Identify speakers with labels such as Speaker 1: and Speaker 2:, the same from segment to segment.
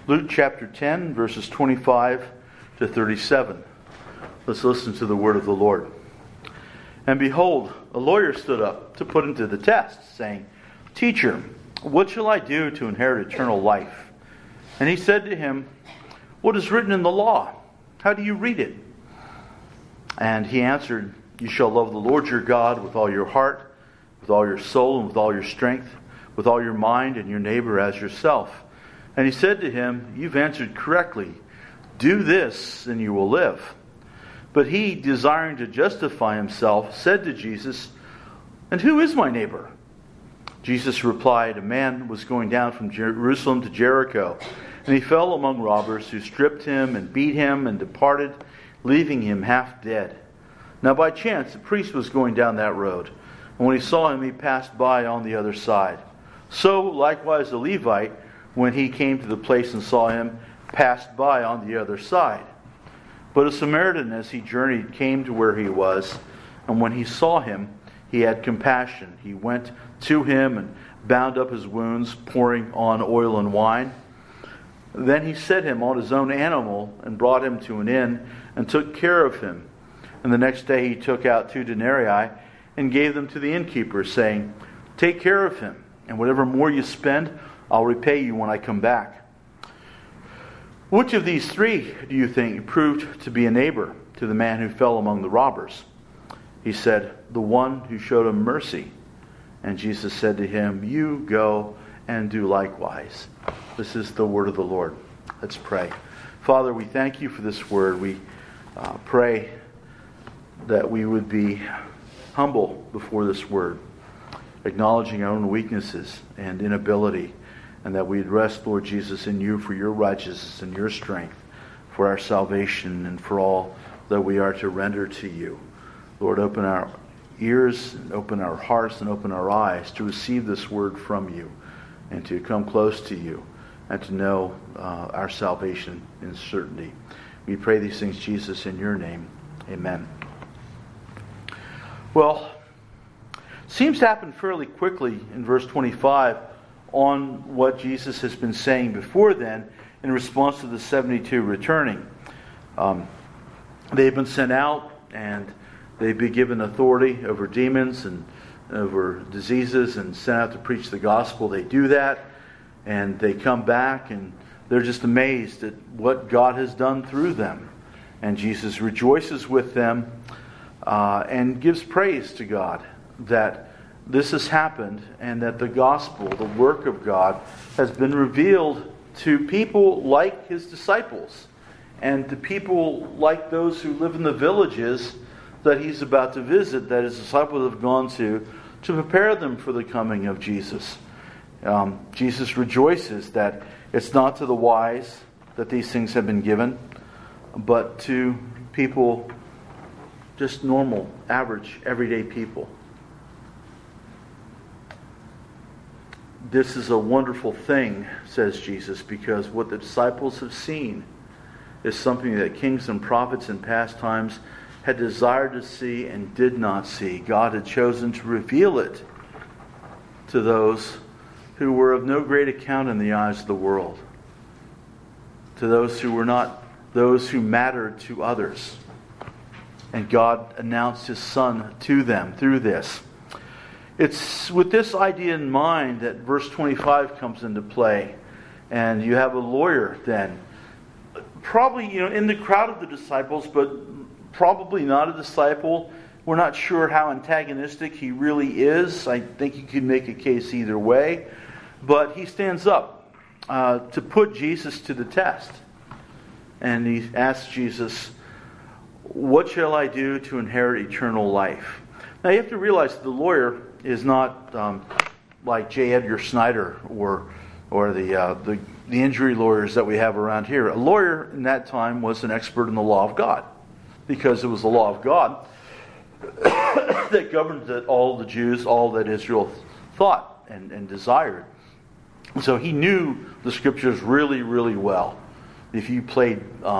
Speaker 1: Luke chapter 10, verses 25 to 37. Let's listen to the word of the Lord. And behold, a lawyer stood up to put him to the test, saying, Teacher, what shall I do to inherit eternal life? And he said to him, What is written in the law? How do you read it? And he answered, You shall love the Lord your God with all your heart, with all your soul, and with all your strength, with all your mind, and your neighbor as yourself. And he said to him, You've answered correctly. Do this, and you will live. But he, desiring to justify himself, said to Jesus, And who is my neighbor? Jesus replied, A man was going down from Jerusalem to Jericho, and he fell among robbers, who stripped him and beat him and departed, leaving him half dead. Now by chance a priest was going down that road, and when he saw him, he passed by on the other side. So likewise the Levite, when he came to the place and saw him, passed by on the other side. But a Samaritan, as he journeyed, came to where he was, and when he saw him, he had compassion. He went to him and bound up his wounds, pouring on oil and wine. Then he set him on his own animal and brought him to an inn and took care of him. And the next day he took out 2 denarii and gave them to the innkeeper, saying, Take care of him, and whatever more you spend, I'll repay you when I come back. Which of these 3 do you think proved to be a neighbor to the man who fell among the robbers? He said, The one who showed him mercy. And Jesus said to him, You go and do likewise. This is the word of the Lord. Let's pray. Father, we thank you for this word. We pray that we would be humble before this word, acknowledging our own weaknesses and inability, and that we'd rest, Lord Jesus, in you for your righteousness and your strength, for our salvation and for all that we are to render to you. Lord, open our ears, and open our hearts, and open our eyes to receive this word from you, and to come close to you, and to know our salvation in certainty. We pray these things, Jesus, in your name. Amen. Well, seems to happen fairly quickly in verse 25 on what Jesus has been saying before then in response to the 72 returning. They've been sent out, and they've been given authority over demons and over diseases and sent out to preach the gospel. They do that, and they come back, and they're just amazed at what God has done through them. And Jesus rejoices with them and gives praise to God that this has happened, and that the gospel, the work of God, has been revealed to people like his disciples, and to people like those who live in the villages that he's about to visit, that his disciples have gone to prepare them for the coming of Jesus. Jesus rejoices that it's not to the wise that these things have been given, but to people, just normal, average, everyday people. This is a wonderful thing, says Jesus, because what the disciples have seen is something that kings and prophets in past times had desired to see and did not see. God had chosen to reveal it to those who were of no great account in the eyes of the world, to those who were not those who mattered to others. And God announced his Son to them through this. It's with this idea in mind that verse 25 comes into play. And you have a lawyer then, probably in the crowd of the disciples, but probably not a disciple. We're not sure how antagonistic he really is. I think you could make a case either way. But he stands up to put Jesus to the test. And he asks Jesus, What shall I do to inherit eternal life? Now you have to realize that the lawyer is not like J. Edgar Snyder or the injury lawyers that we have around here. A lawyer in that time was an expert in the law of God, because it was the law of God that governed all the Jews, all that Israel thought and desired. So he knew the scriptures really, really well. If you played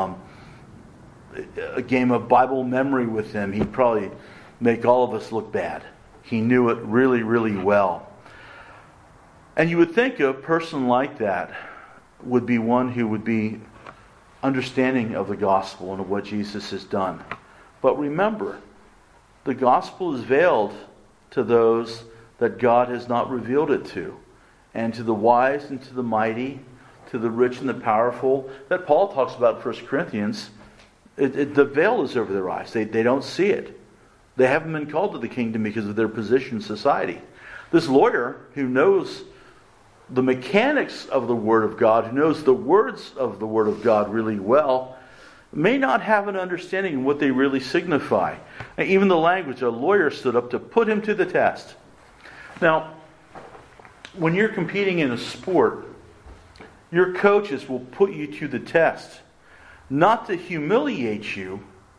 Speaker 1: a game of Bible memory with him, he'd probably make all of us look bad. He knew it really, really well. And you would think a person like that would be one who would be understanding of the gospel and of what Jesus has done. But remember, the gospel is veiled to those that God has not revealed it to. And to the wise and to the mighty, to the rich and the powerful, that Paul talks about in 1 Corinthians, the veil is over their eyes. They don't see it. They haven't been called to the kingdom because of their position in society. This lawyer who knows the mechanics of the Word of God, who knows the words of the Word of God really well, may not have an understanding of what they really signify. And even the language, a lawyer stood up to put him to the test. Now, when you're competing in a sport, your coaches will put you to the test, not to humiliate you,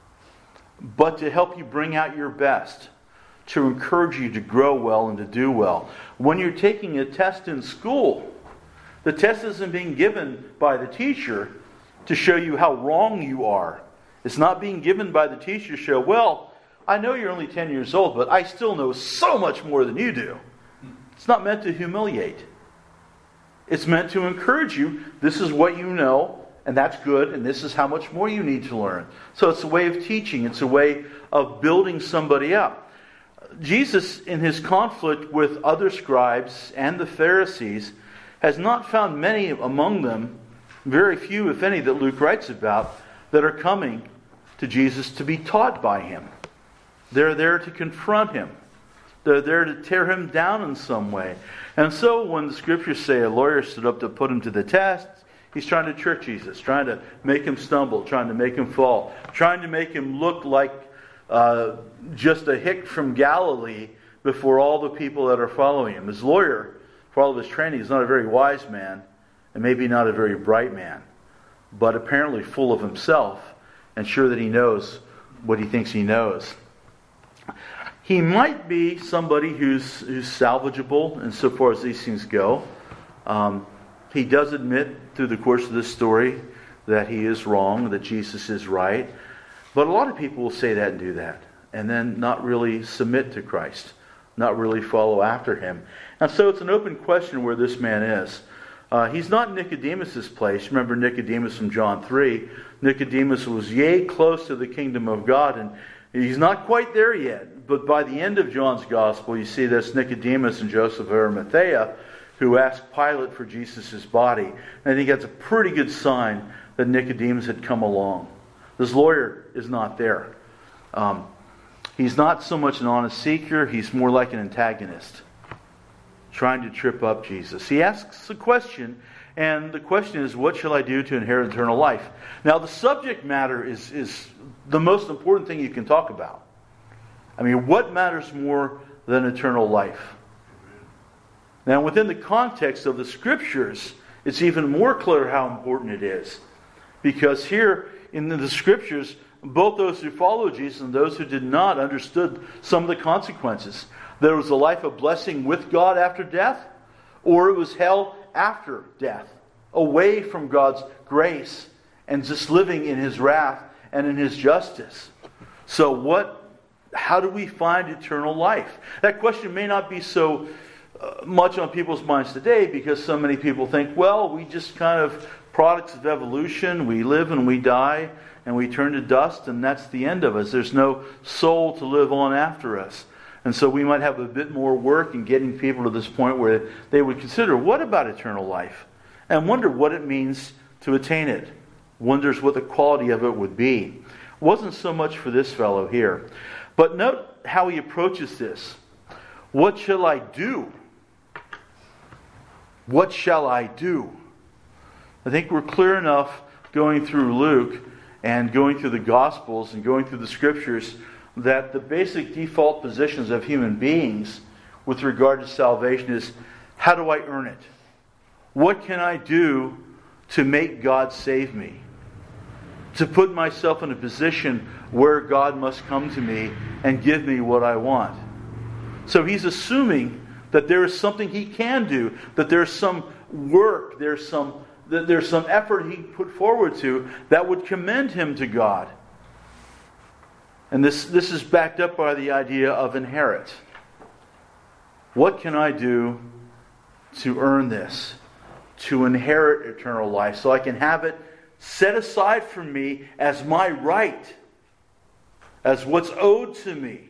Speaker 1: but to help you bring out your best, to encourage you to grow well and to do well. When you're taking a test in school, the test isn't being given by the teacher to show you how wrong you are. It's not being given by the teacher to show, well, I know you're only 10 years old, but I still know so much more than you do. It's not meant to humiliate. It's meant to encourage you. This is what you know, and that's good, and this is how much more you need to learn. So it's a way of teaching. It's a way of building somebody up. Jesus, in his conflict with other scribes and the Pharisees, has not found many among them, very few, if any, that Luke writes about, that are coming to Jesus to be taught by him. They're there to confront him. They're there to tear him down in some way. And so when the scriptures say a lawyer stood up to put him to the test, he's trying to trick Jesus, trying to make him stumble, trying to make him fall, trying to make him look like just a hick from Galilee before all the people that are following him. His lawyer, for all of his training, is not a very wise man, and maybe not a very bright man, but apparently full of himself and sure that he knows what he thinks he knows. He might be somebody who's salvageable insofar as these things go. He does admit through the course of this story that he is wrong, that Jesus is right. But a lot of people will say that and do that, and then not really submit to Christ, not really follow after him. And so it's an open question where this man is. He's not in Nicodemus' place. Remember Nicodemus from John 3. Nicodemus was yea close to the kingdom of God, and he's not quite there yet. But by the end of John's Gospel, you see this Nicodemus and Joseph of Arimathea who asked Pilate for Jesus' body. And I think that's a pretty good sign that Nicodemus had come along. This lawyer is not there. He's not so much an honest seeker. He's more like an antagonist, trying to trip up Jesus. He asks a question, and the question is, what shall I do to inherit eternal life? Now, the subject matter is the most important thing you can talk about. I mean, what matters more than eternal life? Now, within the context of the Scriptures, it's even more clear how important it is. Because here in the Scriptures, both those who followed Jesus and those who did not understood some of the consequences. There was a life of blessing with God after death, or it was hell after death, away from God's grace and just living in His wrath and in His justice. So how do we find eternal life? That question may not be so much on people's minds today, because so many people think, well, we just kind of products of evolution. We live and we die and we turn to dust, and that's the end of us. There's no soul to live on after us. And so we might have a bit more work in getting people to this point where they would consider, what about eternal life? And wonder what it means to attain it. Wonders what the quality of it would be. It wasn't so much for this fellow here. But note how he approaches this. What shall I do? What shall I do? I think we're clear enough going through Luke and going through the Gospels and going through the Scriptures that the basic default positions of human beings with regard to salvation is, how do I earn it? What can I do to make God save me? To put myself in a position where God must come to me and give me what I want. So he's assuming that there is something he can do, that there's some work, there's some effort he put forward to that would commend him to God. And this is backed up by the idea of inherit. What can I do to earn this? to inherit eternal life, so I can have it set aside for me as my right, as what's owed to me.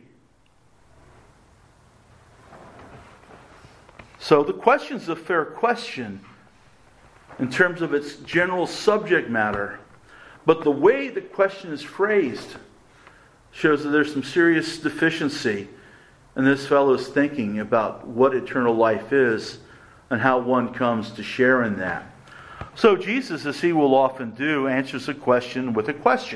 Speaker 1: So the question's a fair question in terms of its general subject matter, but the way the question is phrased shows that there's some serious deficiency in this fellow's thinking about what eternal life is and how one comes to share in that. So Jesus, as he will often do, answers a question with a question.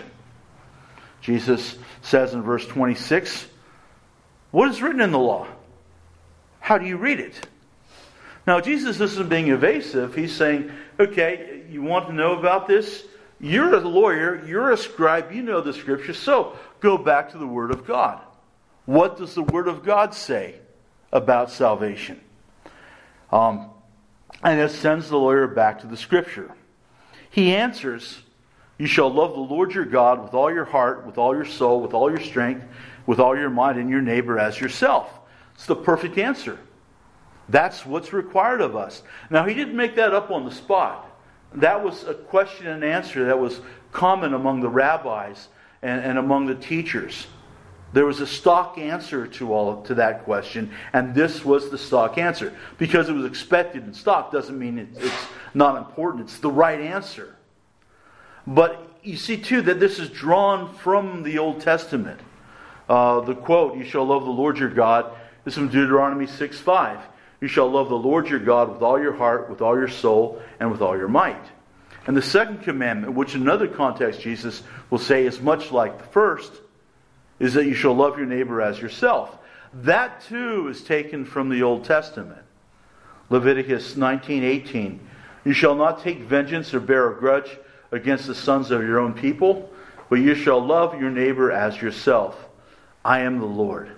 Speaker 1: Jesus says in verse 26, "What is written in the law? How do you read it?" Now, Jesus isn't being evasive. He's saying, okay, you want to know about this? You're a lawyer, you're a scribe, you know the Scripture, so go back to the Word of God. What does the Word of God say about salvation? And it sends the lawyer back to the Scripture. He answers, "You shall love the Lord your God with all your heart, with all your soul, with all your strength, with all your mind, and your neighbor as yourself." It's the perfect answer. That's what's required of us. Now, he didn't make that up on the spot. That was a question and answer that was common among the rabbis and among the teachers. There was a stock answer to that question, and this was the stock answer. Because it was expected in stock doesn't mean it's not important. It's the right answer. But you see, too, that this is drawn from the Old Testament. The quote, "You shall love the Lord your God," is from Deuteronomy 6:5. "You shall love the Lord your God with all your heart, with all your soul, and with all your might." And the second commandment, which in another context Jesus will say is much like the first, is that you shall love your neighbor as yourself. That too is taken from the Old Testament. Leviticus 19:18. "You shall not take vengeance or bear a grudge against the sons of your own people, but you shall love your neighbor as yourself. I am the Lord."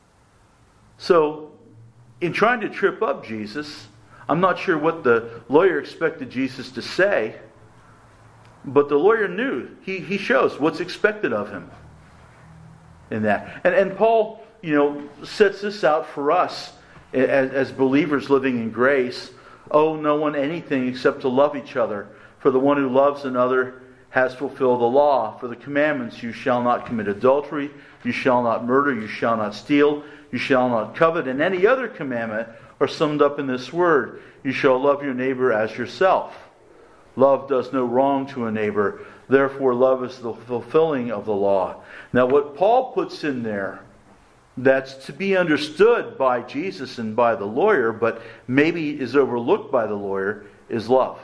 Speaker 1: So, in trying to trip up Jesus, I'm not sure what the lawyer expected Jesus to say, but the lawyer knew. He shows what's expected of him in that. And Paul, sets this out for us as believers living in grace. "Owe no one anything except to love each other. For the one who loves another has fulfilled the law. For the commandments, you shall not commit adultery, you shall not murder, you shall not steal, you shall not covet, and any other commandment are summed up in this word: you shall love your neighbor as yourself. Love does no wrong to a neighbor. Therefore, love is the fulfilling of the law." Now, what Paul puts in there that's to be understood by Jesus and by the lawyer, but maybe is overlooked by the lawyer, is love.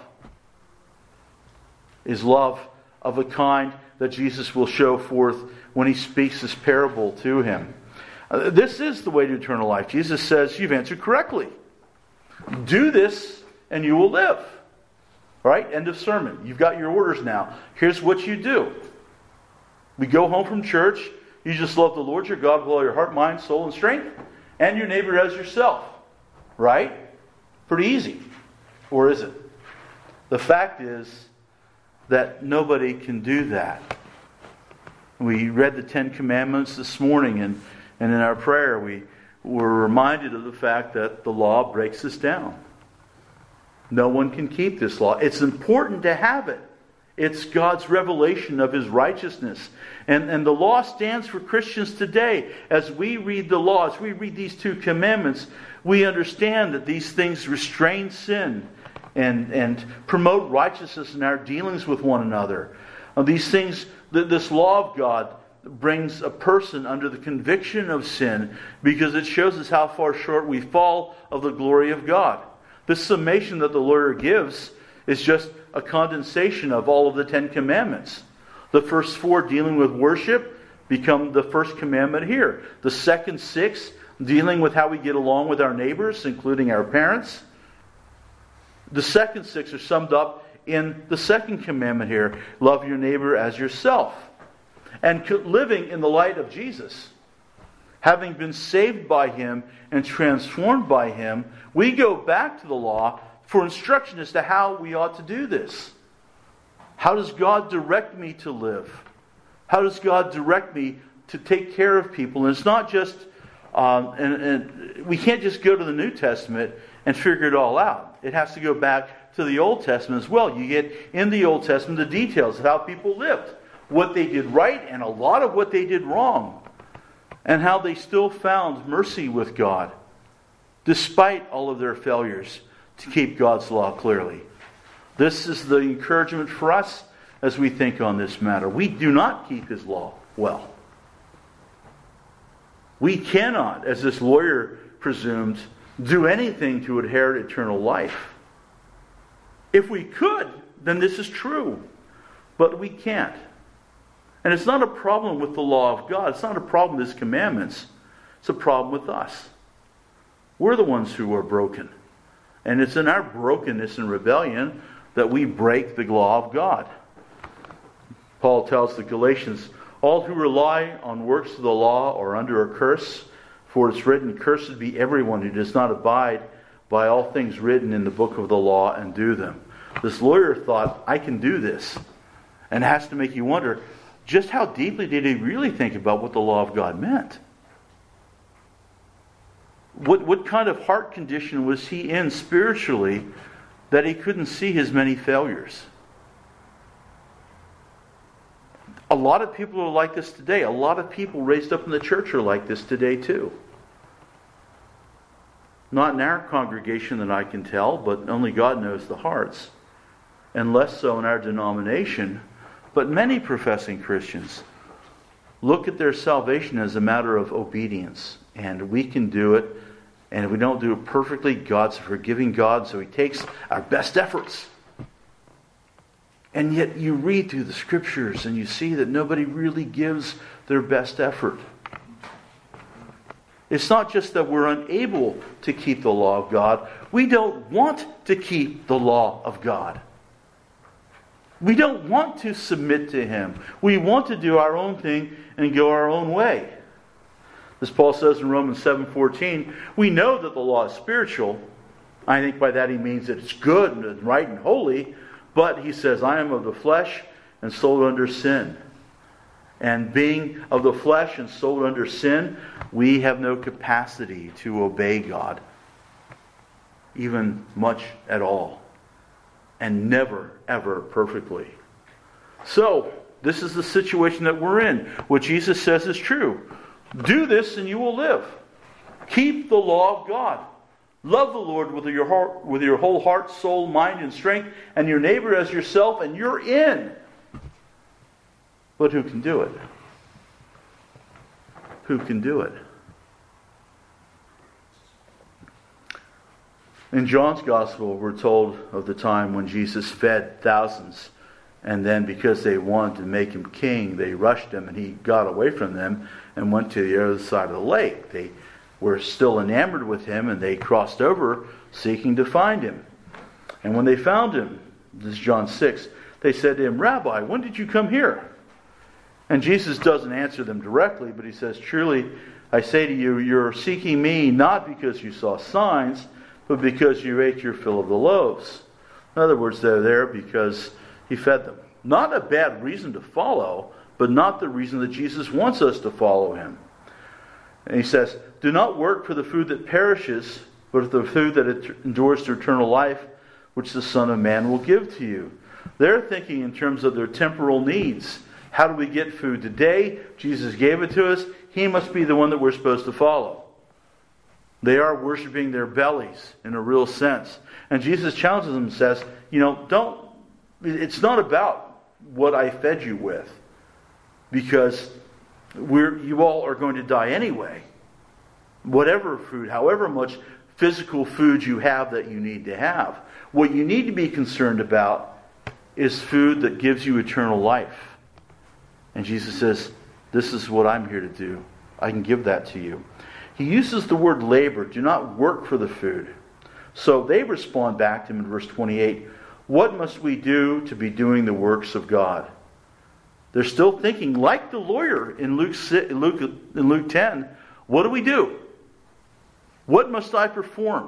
Speaker 1: Is love of a kind that Jesus will show forth when he speaks this parable to him. This is the way to eternal life. Jesus says, you've answered correctly. Do this and you will live. Right? End of sermon. You've got your orders now. Here's what you do. We go home from church. You just love the Lord your God with all your heart, mind, soul, and strength. And your neighbor as yourself. Right? Pretty easy. Or is it? The fact is that nobody can do that. We read the Ten Commandments this morning, and in our prayer we were reminded of the fact that the law breaks us down. No one can keep this law. It's important to have it. It's God's revelation of His righteousness. And the law stands for Christians today. As we read the law, as we read these two commandments, we understand that these things restrain sin and promote righteousness in our dealings with one another. These things, this law of God brings a person under the conviction of sin because it shows us how far short we fall of the glory of God. This summation that the lawyer gives is just a condensation of all of the Ten Commandments. The first four dealing with worship become the first commandment here. The second six dealing with how we get along with our neighbors, including our parents. The second six are summed up in the second commandment here. Love your neighbor as yourself. And living in the light of Jesus, having been saved by Him and transformed by Him, we go back to the law for instruction as to how we ought to do this. How does God direct me to live? How does God direct me to take care of people? And it's not just, and we can't just go to the New Testament and figure it all out. It has to go back to the Old Testament as well. You get in the Old Testament the details of how people lived, what they did right and a lot of what they did wrong, and how they still found mercy with God, despite all of their failures to keep God's law clearly. This is the encouragement for us as we think on this matter. We do not keep His law well. We cannot, as this lawyer presumed, do anything to inherit eternal life. If we could, then this is true. But we can't. And it's not a problem with the law of God. It's not a problem with His commandments. It's a problem with us. We're the ones who are broken. And it's in our brokenness and rebellion that we break the law of God. Paul tells the Galatians, all who rely on works of the law are under a curse, for it's written, cursed be everyone who does not abide by all things written in the book of the law and do them. This lawyer thought, I can do this. And it has to make you wonder, just how deeply did he really think about what the law of God meant? What kind of heart condition was he in spiritually that he couldn't see his many failures? A lot of people are like this today. A lot of people raised up in the church are like this today too. Not in our congregation that I can tell, but only God knows the hearts. And less so in our denomination. But many professing Christians look at their salvation as a matter of obedience. And we can do it. And if we don't do it perfectly, God's a forgiving God, so He takes our best efforts. And yet you read through the Scriptures and you see that nobody really gives their best effort. It's not just that we're unable to keep the law of God. We don't want to keep the law of God. We don't want to submit to Him. We want to do our own thing and go our own way. As Paul says in Romans 7:14, we know that the law is spiritual. I think by that he means that it's good and right and holy. But he says, I am of the flesh and sold under sin. And being of the flesh and sold under sin, we have no capacity to obey God, even much at all. And never, ever perfectly. So, this is the situation that we're in. What Jesus says is true. Do this and you will live. Keep the law of God. Love the Lord with your heart, with your whole heart, soul, mind, and strength, and your neighbor as yourself, and you're in. But who can do it? Who can do it? In John's Gospel, we're told of the time when Jesus fed thousands, and then because they wanted to make Him king, they rushed Him, and He got away from them and went to the other side of the lake. They were still enamored with Him, and they crossed over seeking to find Him. And when they found Him, this is John 6, they said to Him, Rabbi, when did you come here? And Jesus doesn't answer them directly, but He says, truly, I say to you, you're seeking Me not because you saw signs, but because you ate your fill of the loaves. In other words, they're there because He fed them. Not a bad reason to follow, but not the reason that Jesus wants us to follow Him. And He says, do not work for the food that perishes, but for the food that endures to eternal life, which the Son of Man will give to you. They're thinking in terms of their temporal needs. How do we get food today? Jesus gave it to us. He must be the one that we're supposed to follow. They are worshiping their bellies in a real sense. And Jesus challenges them and says, it's not about what I fed you with. Because you all are going to die anyway. Whatever food, however much physical food you have that you need to have. What you need to be concerned about is food that gives you eternal life. And Jesus says, this is what I'm here to do. I can give that to you. He uses the word labor. Do not work for the food. So they respond back to Him in verse 28. What must we do to be doing the works of God? They're still thinking, like the lawyer in Luke 10, what do we do? What must I perform?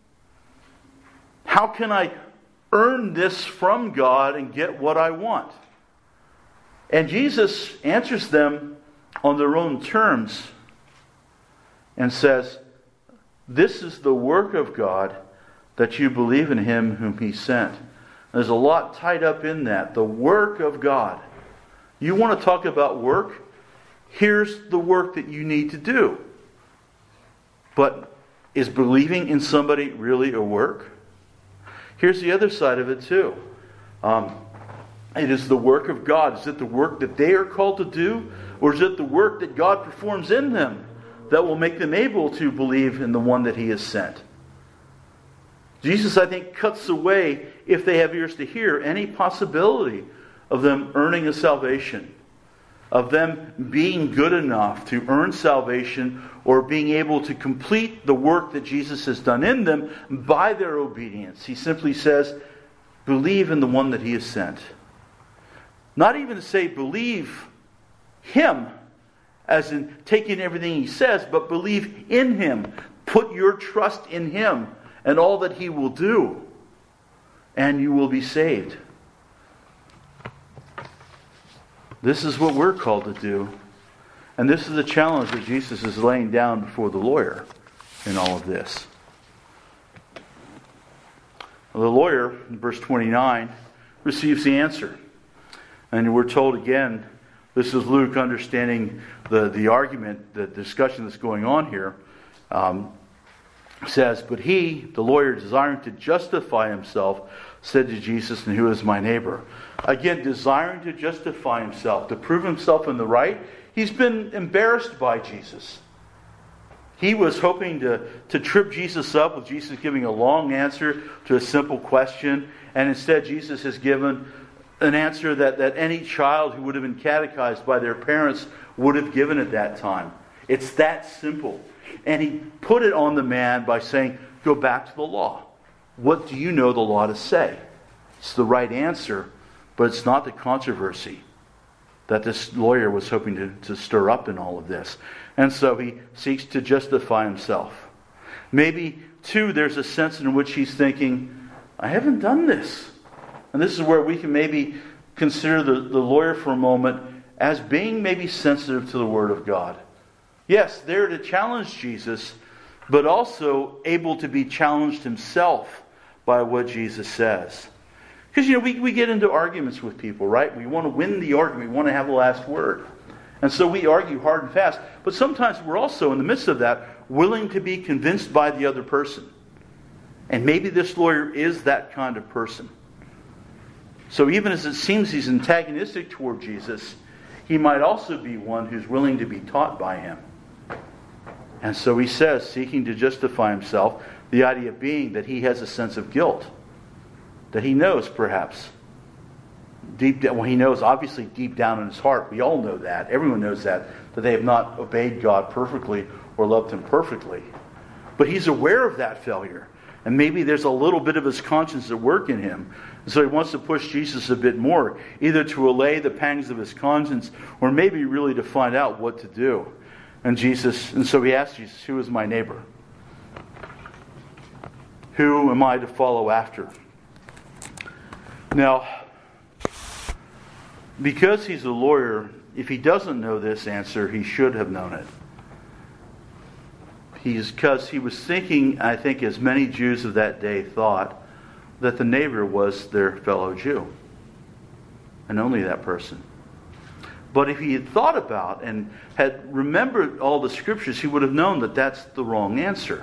Speaker 1: How can I earn this from God and get what I want? And Jesus answers them on their own terms and says, this is the work of God, that you believe in him whom he sent. There's a lot tied up in that. The work of God. You want to talk about work? Here's the work that you need to do. But is believing in somebody really a work? Here's the other side of it too. It is the work of God. Is it the work that they are called to do? Or is it the work that God performs in them that will make them able to believe in the one that he has sent? Jesus, I think, cuts away, if they have ears to hear, any possibility of them earning a salvation, of them being good enough to earn salvation or being able to complete the work that Jesus has done in them by their obedience. He simply says, believe in the one that he has sent. Not even to say believe him, as in taking everything he says, but believe in him. Put your trust in him and all that he will do, and you will be saved. This is what we're called to do. And this is the challenge that Jesus is laying down before the lawyer in all of this. The lawyer, in verse 29, receives the answer. And we're told again, this is Luke understanding the argument, the discussion that's going on here. Says, but he, the lawyer, desiring to justify himself, said to Jesus, and who is my neighbor? Again, desiring to justify himself, to prove himself in the right. He's been embarrassed by Jesus. He was hoping to trip Jesus up with Jesus giving a long answer to a simple question. And instead, Jesus has given an answer that any child who would have been catechized by their parents would have given at that time. It's that simple. And he put it on the man by saying, go back to the law. What do you know the law to say? It's the right answer, but it's not the controversy that this lawyer was hoping to stir up in all of this. And so he seeks to justify himself. Maybe, too, there's a sense in which he's thinking, I haven't done this. And this is where we can maybe consider the lawyer for a moment as being maybe sensitive to the Word of God. Yes, there to challenge Jesus, but also able to be challenged himself by what Jesus says. Because, we get into arguments with people, right? We want to win the argument. We want to have the last word. And so we argue hard and fast. But sometimes we're also, in the midst of that, willing to be convinced by the other person. And maybe this lawyer is that kind of person. So even as it seems he's antagonistic toward Jesus, he might also be one who's willing to be taught by him. And so he says, seeking to justify himself, the idea being that he has a sense of guilt. That he knows, perhaps. Deep down, well, he knows, obviously, deep down in his heart. We all know that. Everyone knows that they have not obeyed God perfectly or loved him perfectly. But he's aware of that failure. And maybe there's a little bit of his conscience at work in him. And so he wants to push Jesus a bit more, either to allay the pangs of his conscience, or maybe really to find out what to do. And so he asked Jesus, who is my neighbor? Who am I to follow after? Now, because he's a lawyer, if he doesn't know this answer, he should have known it. Because he was thinking, I think as many Jews of that day thought, that the neighbor was their fellow Jew. And only that person. But if he had thought about and had remembered all the scriptures, he would have known that that's the wrong answer.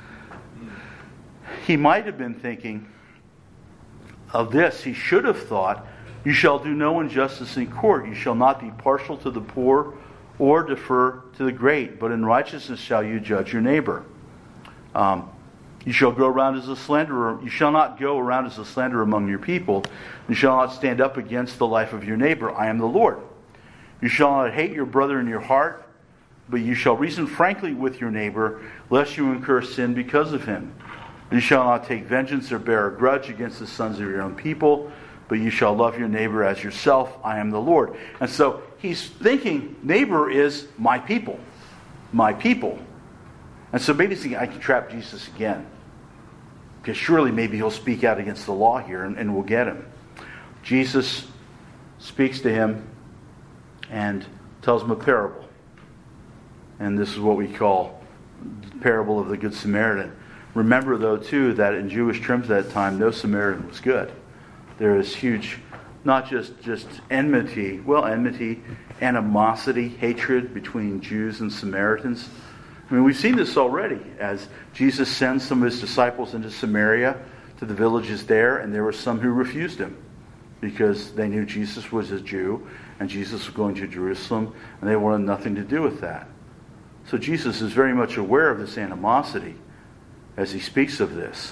Speaker 1: He might have been thinking of this. He should have thought, you shall do no injustice in court. You shall not be partial to the poor or defer to the great, but in righteousness shall you judge your neighbor. You shall go around as a slanderer. You shall not go around as a slanderer among your people. You shall not stand up against the life of your neighbor. I am the Lord. You shall not hate your brother in your heart, but you shall reason frankly with your neighbor, lest you incur sin because of him. You shall not take vengeance or bear a grudge against the sons of your own people, but you shall love your neighbor as yourself. I am the Lord. And so he's thinking, neighbor is my people. My people. And so maybe he's thinking, I can trap Jesus again. Because surely maybe he'll speak out against the law here and we'll get him. Jesus speaks to him and tells him a parable. And this is what we call the parable of the Good Samaritan. Remember, though, too, that in Jewish terms at that time, no Samaritan was good. There is huge, not just enmity, animosity, hatred between Jews and Samaritans. I mean, we've seen this already as Jesus sends some of his disciples into Samaria to the villages there, and there were some who refused him because they knew Jesus was a Jew and Jesus was going to Jerusalem, and they wanted nothing to do with that. So Jesus is very much aware of this animosity as he speaks of this.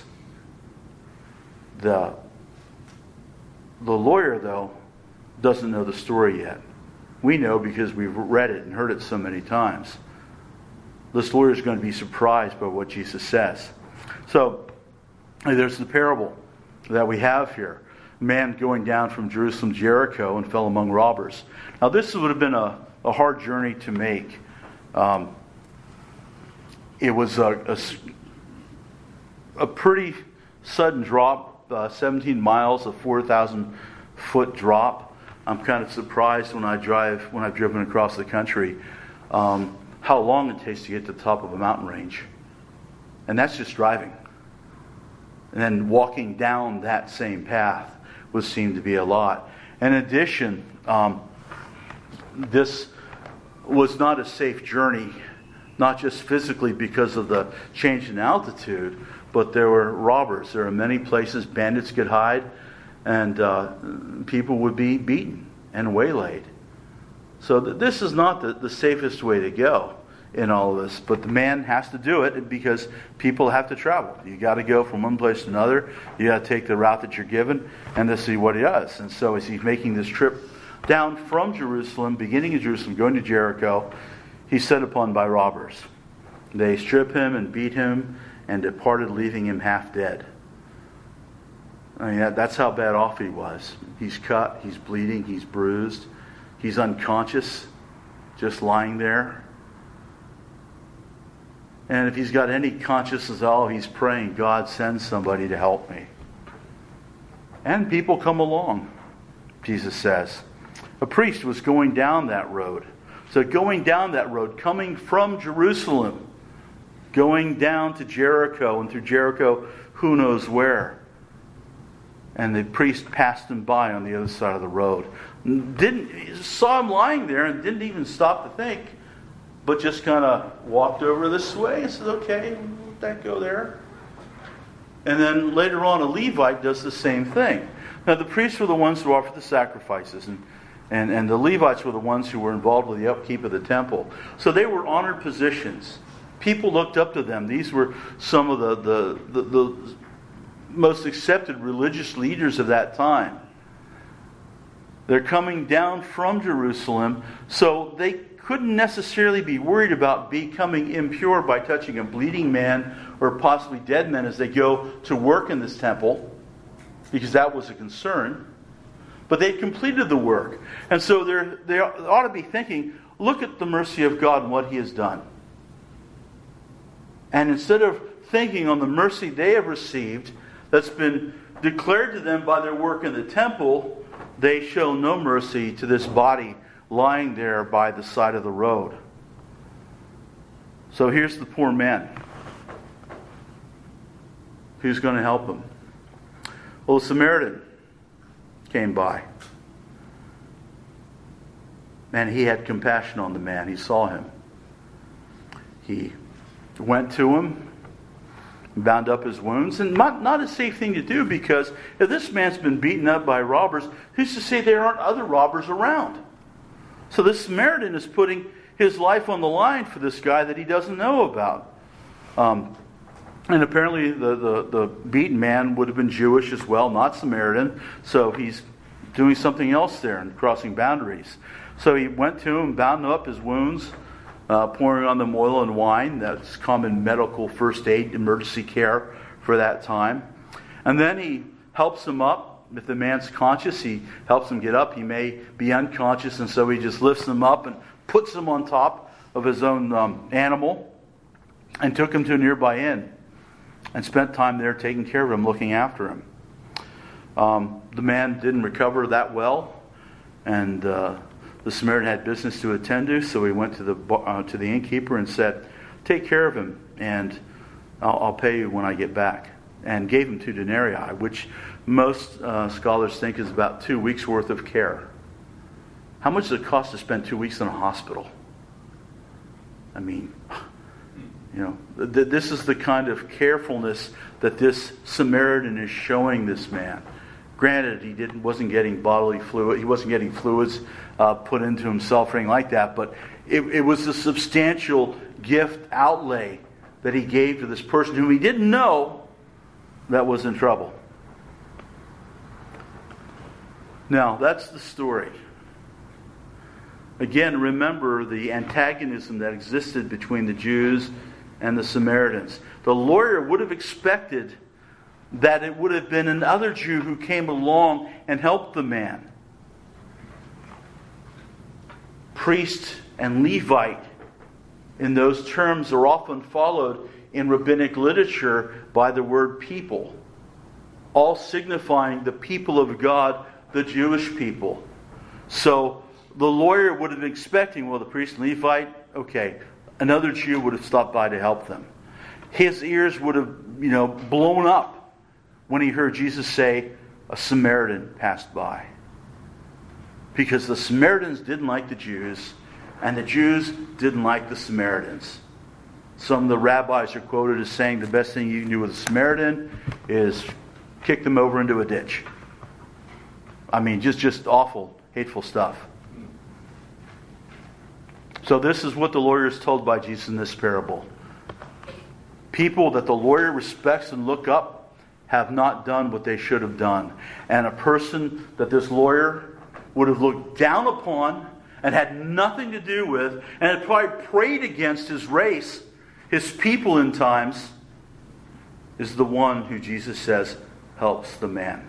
Speaker 1: The lawyer, though, doesn't know the story yet. We know because we've read it and heard it so many times. This lawyer is going to be surprised by what Jesus says. So, there's the parable that we have here. A man going down from Jerusalem to Jericho and fell among robbers. Now, this would have been a hard journey to make. It was a pretty sudden drop, 17 miles, a 4,000-foot drop. I'm kind of surprised when I've driven across the country, how long it takes to get to the top of a mountain range. And that's just driving. And then walking down that same path would seem to be a lot. In addition, this was not a safe journey, not just physically because of the change in altitude, but there were robbers. There are many places bandits could hide, and people would be beaten and waylaid. So this is not the safest way to go in all of this, but the man has to do it because people have to travel. You got to go from one place to another. You got to take the route that you're given, and this is what he does. And so as he's making this trip down from Jerusalem, beginning in Jerusalem, going to Jericho, he's set upon by robbers. They strip him and beat him and departed, leaving him half dead. I mean, that's how bad off he was. He's cut, he's bleeding, he's bruised, he's unconscious, just lying there. And if he's got any consciousness at all, he's praying, God, send somebody to help me. And people come along, Jesus says. A priest was going down that road. So going down that road, coming from Jerusalem, going down to Jericho, and through Jericho, who knows where. And the priest passed him by on the other side of the road. Saw him lying there and didn't even stop to think, but just kind of walked over this way and said, okay, let that go there. And then later on, a Levite does the same thing. Now, the priests were the ones who offered the sacrifices, and the Levites were the ones who were involved with the upkeep of the temple. So they were honored positions. People looked up to them. These were some of the most accepted religious leaders of that time. They're coming down from Jerusalem, so they couldn't necessarily be worried about becoming impure by touching a bleeding man or possibly dead men as they go to work in this temple, because that was a concern. But they completed the work. And so they ought to be thinking, look at the mercy of God and what He has done. And instead of thinking on the mercy they have received that's been declared to them by their work in the temple, they show no mercy to this body lying there by the side of the road. So here's the poor man. Who's going to help him? Well, a Samaritan came by. And he had compassion on the man. He saw him. He went to him, bound up his wounds. And not a safe thing to do, because if this man's been beaten up by robbers, who's to say there aren't other robbers around? So this Samaritan is putting his life on the line for this guy that he doesn't know about. And apparently the beaten man would have been Jewish as well, not Samaritan. So he's doing something else there and crossing boundaries. So he went to him, bound up his wounds, pouring on them oil and wine. That's common medical first aid, emergency care for that time. And then he helps him up. If the man's conscious, he helps him get up. He may be unconscious, and so he just lifts him up and puts him on top of his own animal and took him to a nearby inn and spent time there taking care of him, looking after him. The man didn't recover that well, and the Samaritan had business to attend to, so he went to the innkeeper and said, take care of him. And I'll pay you when I get back. And gave him 2 denarii, which most scholars think is about 2 weeks' worth of care. How much does it cost to spend 2 weeks in a hospital? I mean, this is the kind of carefulness that this Samaritan is showing this man. Granted, he wasn't getting bodily fluid. He wasn't getting fluids put into himself or anything like that. But it was a substantial gift outlay that he gave to this person whom he didn't know that was in trouble. Now, that's the story. Again, remember the antagonism that existed between the Jews and the Samaritans. The lawyer would have expected that it would have been another Jew who came along and helped the man. Priest and Levite, in those terms, are often followed in rabbinic literature by the word people, all signifying the people of God, the Jewish people. So the lawyer would have been expecting, well, the priest and Levite, okay, another Jew would have stopped by to help them. His ears would have, blown up when he heard Jesus say, a Samaritan passed by. Because the Samaritans didn't like the Jews, and the Jews didn't like the Samaritans. Some of the rabbis are quoted as saying the best thing you can do with a Samaritan is kick them over into a ditch. I mean, just awful, hateful stuff. So this is what the lawyer is told by Jesus in this parable. People that the lawyer respects and look up have not done what they should have done. And a person that this lawyer would have looked down upon and had nothing to do with, and had probably prayed against his race, his people in times, is the one who Jesus says helps the man.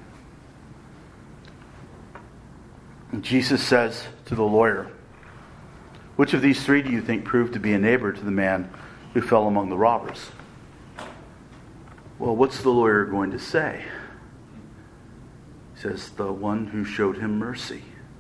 Speaker 1: And Jesus says to the lawyer, which of these 3 do you think proved to be a neighbor to the man who fell among the robbers? Well, what's the lawyer going to say? He says, the one who showed him mercy.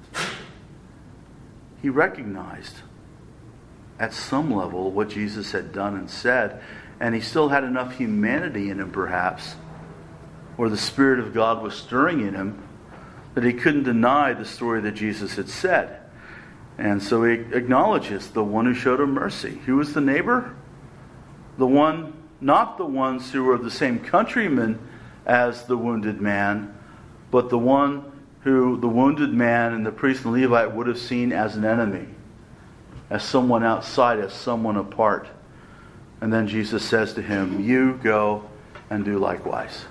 Speaker 1: He recognized at some level what Jesus had done and said, and he still had enough humanity in him, perhaps, or the Spirit of God was stirring in him, that he couldn't deny the story that Jesus had said. And so he acknowledges the one who showed him mercy. Who was the neighbor? The one, not the ones who were the same countrymen as the wounded man, but the one who the wounded man and the priest and Levite would have seen as an enemy, as someone outside, as someone apart. And then Jesus says to him, you go and do likewise.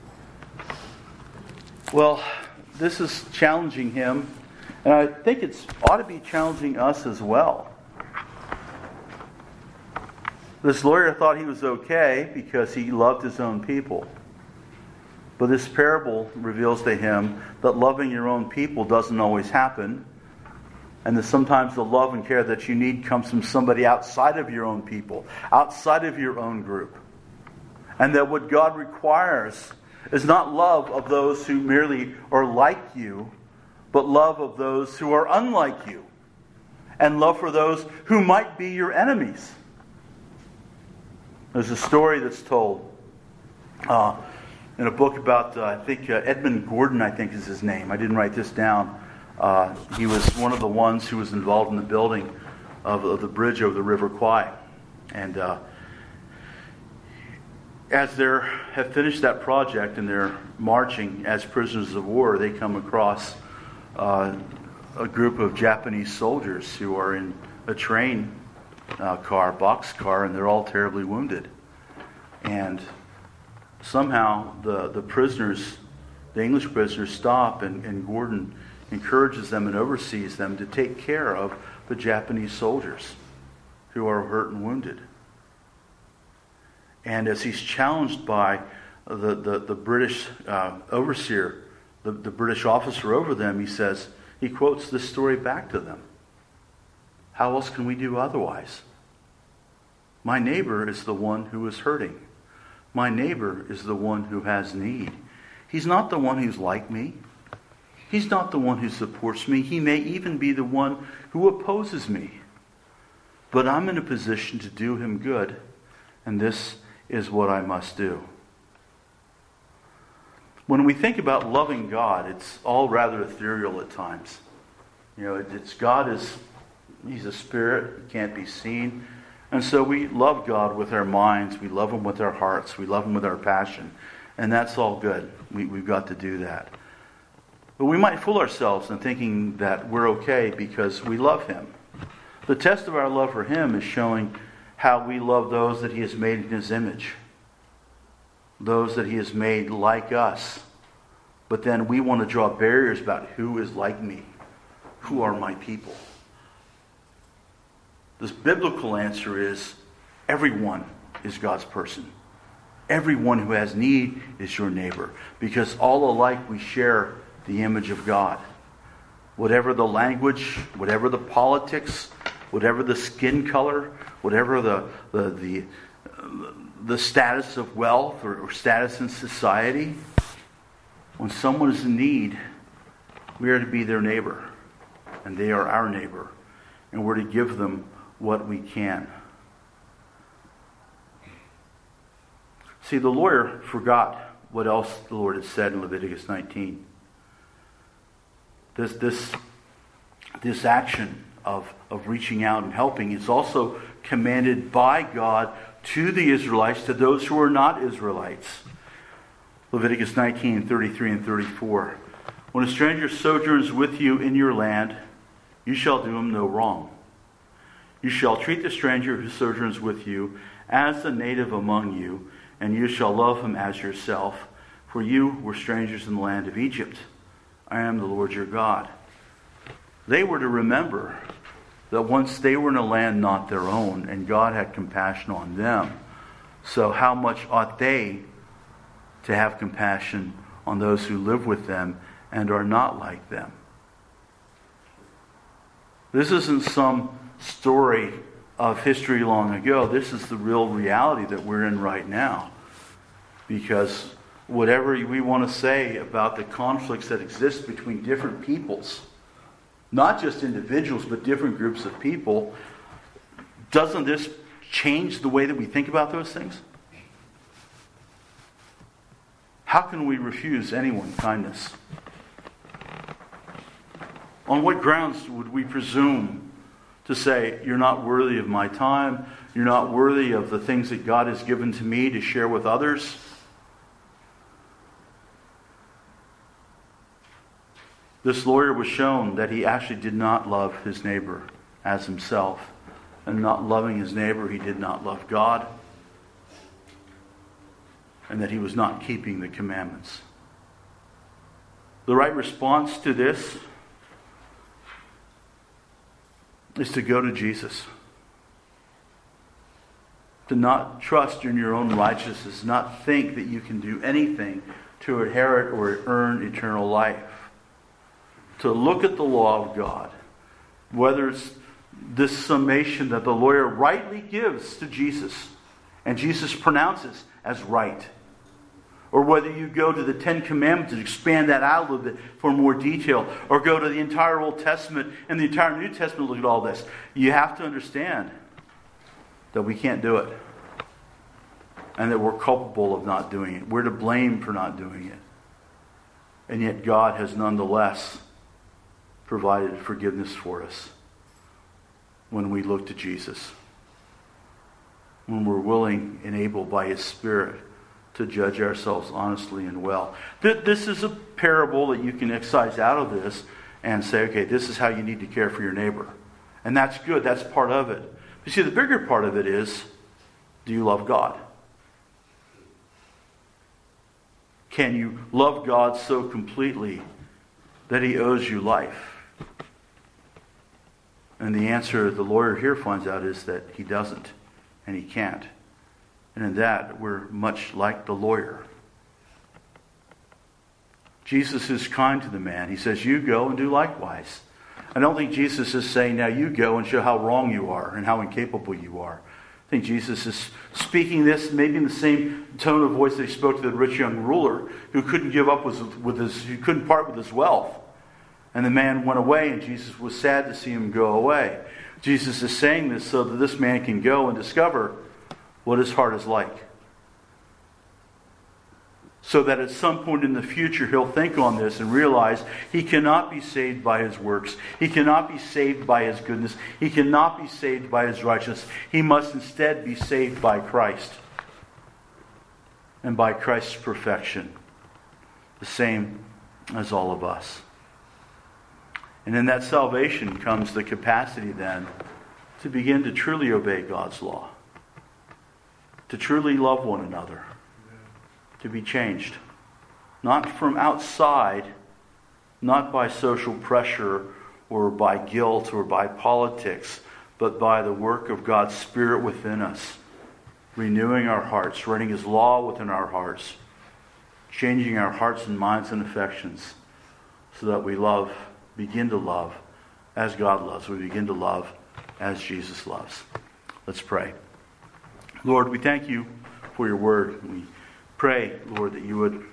Speaker 1: Well, this is challenging him, and I think it ought to be challenging us as well. This lawyer thought he was okay because he loved his own people. But this parable reveals to him that loving your own people doesn't always happen, and that sometimes the love and care that you need comes from somebody outside of your own people, outside of your own group. And that what God requires is not love of those who merely are like you, but love of those who are unlike you, and love for those who might be your enemies. There's a story that's told in a book about, Edmund Gordon, I think is his name. I didn't write this down. He was one of the ones who was involved in the building of the bridge over the River Kwai. And as they have finished that project and they're marching as prisoners of war, they come across a group of Japanese soldiers who are in a train boxcar, and they're all terribly wounded. And somehow the prisoners, the English prisoners, stop, and Gordon encourages them and oversees them to take care of the Japanese soldiers who are hurt and wounded. And as he's challenged by the British overseer, the British officer over them, he quotes this story back to them. How else can we do otherwise? My neighbor is the one who is hurting. My neighbor is the one who has need. He's not the one who's like me. He's not the one who supports me. He may even be the one who opposes me. But I'm in a position to do him good, and this is what I must do. When we think about loving God, it's all rather ethereal at times. He's a spirit, he can't be seen. And so we love God with our minds, we love Him with our hearts, we love Him with our passion. And that's all good. We've got to do that. But we might fool ourselves in thinking that we're okay because we love Him. The test of our love for Him is showing how we love those that He has made in His image. Those that He has made like us. But then we want to draw barriers about who is like me. Who are my people? This biblical answer is everyone is God's person. Everyone who has need is your neighbor. Because all alike we share the image of God. Whatever the language, whatever the politics, whatever the skin color, whatever the status of wealth or status in society, when someone is in need, we are to be their neighbor. And they are our neighbor. And we're to give them what we can. See, the lawyer forgot what else the Lord had said in Leviticus 19. This action of reaching out and helping is also commanded by God to the Israelites, to those who are not Israelites. Leviticus 19, 33 and 34. When a stranger sojourns with you in your land, you shall do him no wrong. You shall treat the stranger who sojourns with you as a native among you, and you shall love him as yourself, for you were strangers in the land of Egypt. I am the Lord your God. They were to remember that once they were in a land not their own, and God had compassion on them, so how much ought they to have compassion on those who live with them and are not like them? This isn't some story of history long ago. This is the real reality that we're in right now. Because whatever we want to say about the conflicts that exist between different peoples, not just individuals, but different groups of people, doesn't this change the way that we think about those things? How can we refuse anyone kindness? On what grounds would we presume to say, you're not worthy of my time, you're not worthy of the things that God has given to me to share with others? This lawyer was shown that he actually did not love his neighbor as himself. And not loving his neighbor, he did not love God. And that he was not keeping the commandments. The right response to this is to go to Jesus. To not trust in your own righteousness, not think that you can do anything to inherit or earn eternal life. To look at the law of God, whether it's this summation that the lawyer rightly gives to Jesus, and Jesus pronounces as right, or whether you go to the Ten Commandments and expand that out a little bit for more detail, or go to the entire Old Testament and the entire New Testament, look at all this. You have to understand that we can't do it. And that we're culpable of not doing it. We're to blame for not doing it. And yet God has nonetheless provided forgiveness for us when we look to Jesus. When we're willing and able by His Spirit to judge ourselves honestly and well. This is a parable that you can excise out of this and say, okay, this is how you need to care for your neighbor. And that's good. That's part of it. But see, the bigger part of it is, do you love God? Can you love God so completely that He owes you life? And the answer the lawyer here finds out is that he doesn't, and he can't. And in that, we're much like the lawyer. Jesus is kind to the man. He says, you go and do likewise. I don't think Jesus is saying, now you go and show how wrong you are and how incapable you are. I think Jesus is speaking this maybe in the same tone of voice that He spoke to the rich young ruler who couldn't give up who couldn't part with his wealth. And the man went away, and Jesus was sad to see him go away. Jesus is saying this so that this man can go and discover what his heart is like. so that at some point in the future he'll think on this and realize he cannot be saved by his works. He cannot be saved by his goodness. He cannot be saved by his righteousness. He must instead be saved by Christ and by Christ's perfection, the same as all of us. And in that salvation comes the capacity then to begin to truly obey God's law, to truly love one another, to be changed. Not from outside, not by social pressure or by guilt or by politics, but by the work of God's Spirit within us, renewing our hearts, writing His law within our hearts, changing our hearts and minds and affections so that we begin to love as God loves. We begin to love as Jesus loves. Let's pray. Lord, we thank you for your word. We pray, Lord, that you would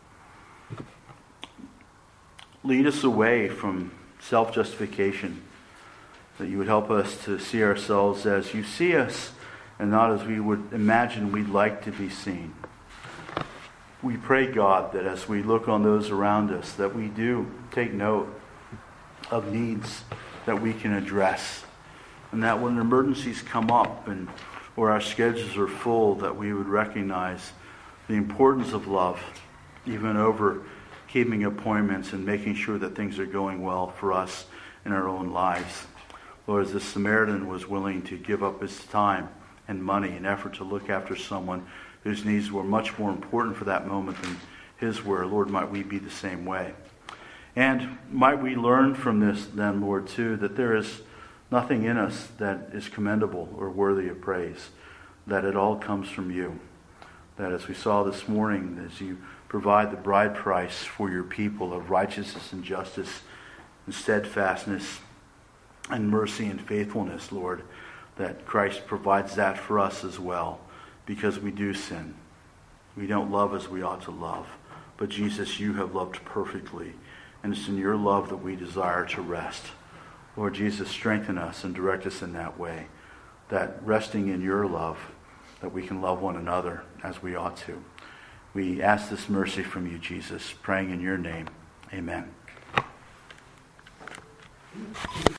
Speaker 1: lead us away from self-justification, that you would help us to see ourselves as you see us and not as we would imagine we'd like to be seen. We pray, God, that as we look on those around us, that we do take note of needs that we can address, and that when emergencies come up and or our schedules are full, that we would recognize the importance of love, even over keeping appointments and making sure that things are going well for us in our own lives. Lord, as the Samaritan was willing to give up his time and money in effort to look after someone whose needs were much more important for that moment than his were, Lord, might we be the same way. And might we learn from this then, Lord, too, that there is nothing in us that is commendable or worthy of praise, that it all comes from you. That as we saw this morning, as you provide the bride price for your people of righteousness and justice and steadfastness and mercy and faithfulness, Lord, that Christ provides that for us as well, because we do sin. We don't love as we ought to love. But Jesus, you have loved perfectly, and it's in your love that we desire to rest. Lord Jesus, strengthen us and direct us in that way, that resting in your love, that we can love one another as we ought to. We ask this mercy from you, Jesus, praying in your name. Amen.